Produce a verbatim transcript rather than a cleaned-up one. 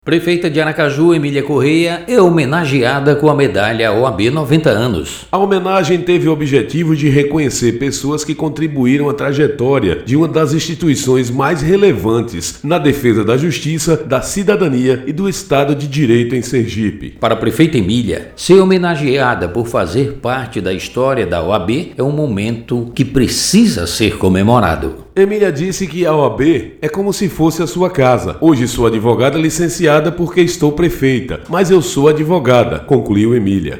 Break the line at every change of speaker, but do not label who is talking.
Prefeita de Aracaju, Emília Correia, é homenageada com a medalha O A B noventa anos.
A homenagem teve o objetivo de reconhecer pessoas que contribuíram à trajetória de uma das instituições mais relevantes na defesa da justiça, da cidadania e do Estado de Direito em Sergipe.
Para a prefeita Emília, ser homenageada por fazer parte da história da O A B é um momento que precisa ser comemorado.
Emília disse que a O A B é como se fosse a sua casa. Hoje sou advogada licenciada porque estou prefeita, mas eu sou advogada, concluiu Emília.